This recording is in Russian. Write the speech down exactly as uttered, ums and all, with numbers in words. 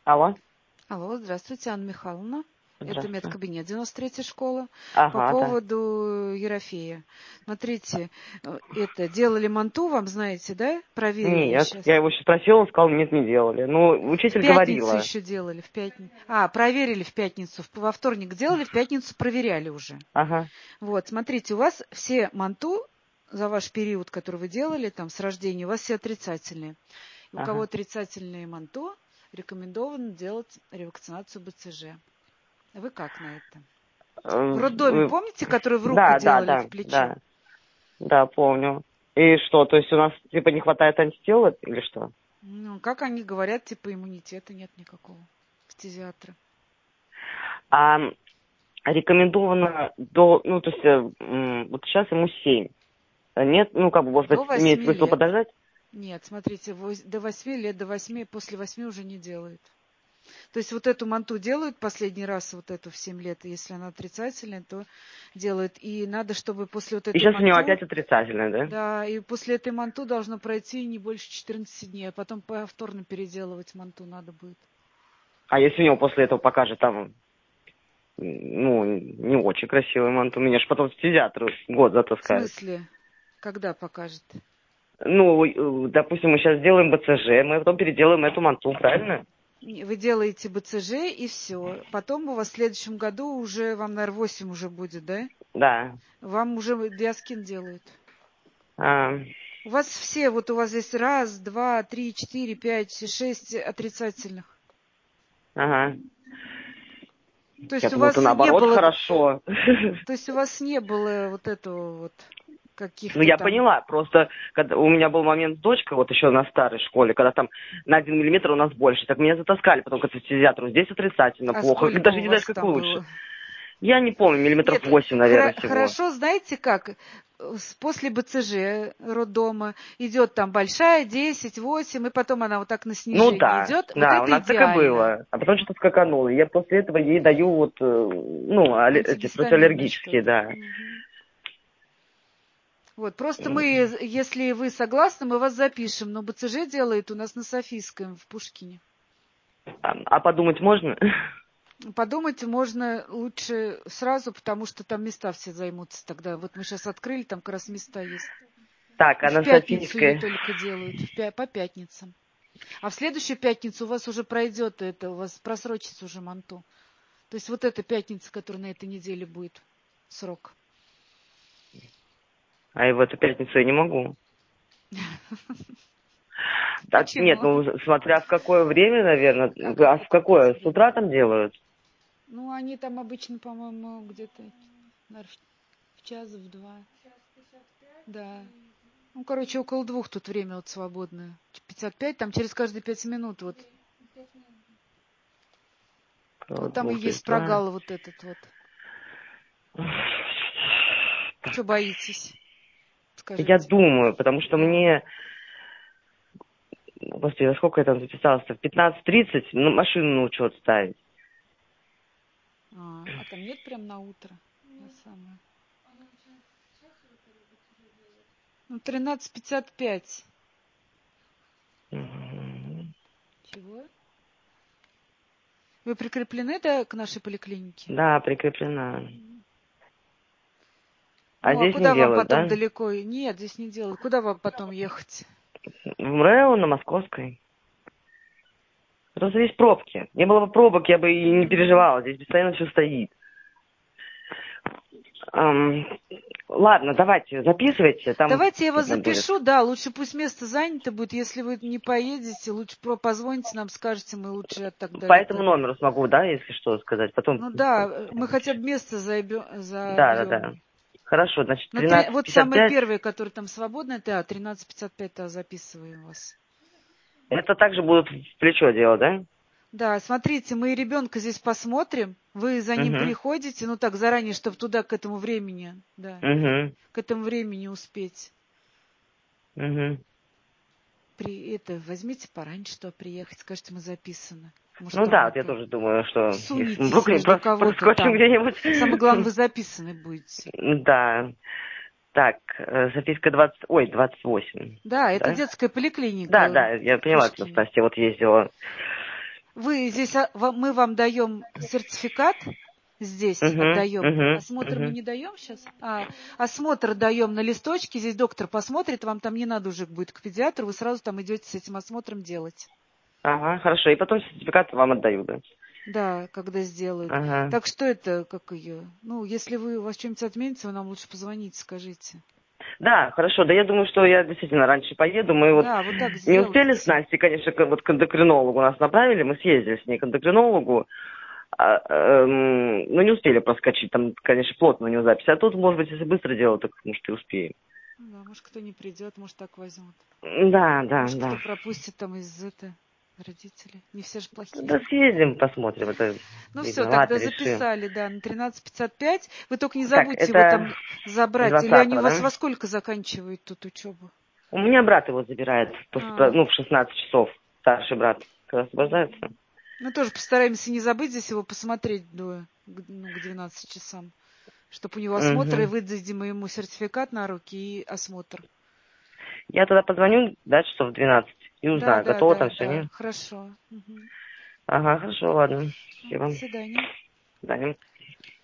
Алло. Алло, здравствуйте, Анна Михайловна. Это Здравствуйте. медкабинет девяносто третья школа. Ага, По да. поводу Ерофея. Смотрите, это делали манту, вам знаете, да? Проверили Нет, сейчас. я его сейчас спросила, он сказал, нет, не делали. Ну, В учитель пятницу говорила. еще делали, в пятницу. А, проверили в пятницу. Во вторник делали, в пятницу проверяли уже. Ага. Вот, смотрите, у вас все манту за ваш период, который вы делали, там, с рождения, у вас все отрицательные. И у Ага. кого отрицательные манту, рекомендовано делать ревакцинацию БЦЖ. Вы как на это? В роддоме, Вы... помните, который в руку Да, делали, да, да, в плечо? да. Да, помню. И что, то есть у нас типа не хватает антител или что? Ну, как они говорят, типа иммунитета нет никакого. Фтизиатры. А рекомендовано до, ну, то есть э, вот сейчас ему семь. Нет, ну, как бы, может быть, До имеет восьми смысл лет. подождать? Нет, смотрите, до восьми лет, до восьми, после восьми уже не делают. То есть вот эту манту делают последний раз, вот эту в семь лет, и если она отрицательная, то делают. И надо, чтобы после вот И этой сейчас у него манту... опять отрицательное, да? Да, и после этой манту должно пройти не больше четырнадцати дней, а потом повторно переделывать манту надо будет. А если у него после этого покажет там, ну, не очень красивый манту, меня же потом в фтизиатр год В затаскают. смысле? Когда покажет? Ну, допустим, мы сейчас сделаем БЦЖ, мы потом переделаем эту манту, правильно? Вы делаете БЦЖ и все. Потом у вас в следующем году уже, вам, наверное, восемь уже будет, да? Да. Вам уже диаскин делают. А, У вас все, вот у вас здесь раз, два, три, четыре, пять, шесть отрицательных. ага. То Я есть у думала, это вас не наоборот было... хорошо. То есть у вас не было вот этого вот Ну, каких-то я там... поняла, просто когда у меня был момент с дочкой, вот еще на старой школе, когда там на один миллиметр у нас больше, так меня затаскали потом к фтизиатру. Здесь отрицательно, А плохо. сколько Даже у не знаешь, вас как там лучше. было? Я не помню, миллиметров Нет, восемь, наверное, хра- всего. хорошо, знаете как? С- После БЦЖ роддома идет там большая, десять, восемь, и потом она вот так на Ну снижение да, идет. Вот да, у это нас так и идеально. было. А потом что-то скакануло. Я после этого ей даю вот, э, ну, алле- эти Антигистаминное противоаллергические, что-то. да. Мгм. Вот, просто мы, если вы согласны, мы вас запишем. Но БЦЖ делает у нас на Софийском в Пушкине. А, а подумать можно? Подумать можно лучше сразу, потому что там места все займутся тогда. Вот мы сейчас открыли, там как раз места есть. Так, И а в на пятницу ее Софийской? только делают, в пя- по пятницам. А в следующую пятницу у вас уже пройдет это, у вас просрочится уже манту. То есть вот эта пятница, которая на этой неделе будет, срок. А и в эту пятницу я не могу. Так, нет, Почему? ну, смотря в какое время, наверное. Как А это, в какое какое? С время? утра там делают? Ну, они там обычно, по-моему, где-то, наверное, в час, в два. Да. Ну, короче, около двух тут время вот свободное. пятьдесят пять, там через каждые пять минут вот. Около Вот там и двух, то есть есть два. прогал вот этот вот. Что боитесь? Я Скажите. думаю, потому что мне... Господи, за сколько я там записалась-то? В пятнадцать тридцать, ну, машину научу ставить. А, а там нет прям на утро? На самое. Ну, тринадцать пятьдесят пять. Мгм. Чего? Вы прикреплены, да, к нашей поликлинике? Да, прикреплена. А Ну, а здесь не куда вам делают, потом да? далеко? Нет, здесь не делают. Куда вам потом ехать? В МРЭО на Московской. Просто здесь пробки. Не было бы пробок, я бы и не переживала. Здесь постоянно все стоит. Эм, ладно, давайте, записывайте. Там Давайте я вас видно будет. запишу, да, лучше пусть место занято будет. Если вы не поедете, лучше про- позвоните нам, скажете, мы лучше тогда По этому это... номеру смогу, да, если что, сказать. Потом Ну да, мы хотя бы место заебё- да, да, да. забьем. Хорошо, значит, Ну, три- тринадцать вот пятьдесят самое пять. первое, которое там свободное, да, тринадцать пятьдесят пять, да, записываем вас. Это также будут в плечо делать, да? Да, смотрите, мы ребенка здесь посмотрим, вы за ним Угу. приходите, ну так заранее, чтобы туда к этому времени, да, Угу. к этому времени успеть. Угу. При, это, возьмите пораньше, что приехать, скажите, мы записаны. Может, Ну там да, вот я это, тоже думаю, что если мы всунетесь вдруг между про- кого-то проскочим там. где-нибудь. Самое главное, вы записаны будете. Да. Так, э, записка двадцать, ой, двадцать восемь. Да, это Да? детская Да, поликлиника да, я в поняла, что Пушкине. Настя вот ездила. вы здесь, а, вам- мы вам даем сертификат, здесь Угу, отдаем. угу, Осмотр мы угу. не даем сейчас? А, осмотр даем на листочке, здесь доктор посмотрит, вам там не надо уже будет к педиатру, вы сразу там идете с этим осмотром делать. Ага, хорошо. И потом сертификат вам отдаю, да? Да, когда сделают. Ага. Так что это, как ее? Ну, если вы, у вас что-нибудь отменится, вы нам лучше позвоните, скажите. Да, хорошо. Да я думаю, что я действительно раньше поеду. Мы вот Да, вот так не успели с сделайте. Настей, конечно, к- вот к эндокринологу нас направили. Мы съездили с ней к эндокринологу. А, эм, ну, не успели проскочить. Там, конечно, плотно у него запись. А тут, может быть, если быстро делать, так, может, и успеем. Ну да, может, кто не придет, может, так возьмут. Да, да, Может, кто да. пропустит там из это родители. Не все же плохие. Да съездим, посмотрим. Это Ну все, видно. тогда Ладно, решим. записали, да, на тринадцать пятьдесят пять. Вы только не Так, забудьте его это там забрать. Или они у двадцатого, вас да? во сколько заканчивают тут учебу? У меня брат его забирает, после, А, ну, в шестнадцать часов. Старший брат, когда освобождается. ну тоже постараемся не забыть здесь его посмотреть до, ну, к двенадцати часам. Чтобы у него осмотр, и Угу. выдадим ему сертификат на руки и осмотр. Я тогда позвоню, да, часов в двенадцать и Да, узнаю, да, готово да, там все, да, нет? хорошо. Мгм. Ага, хорошо, ладно. Ну, до Спасибо. свидания. До свидания.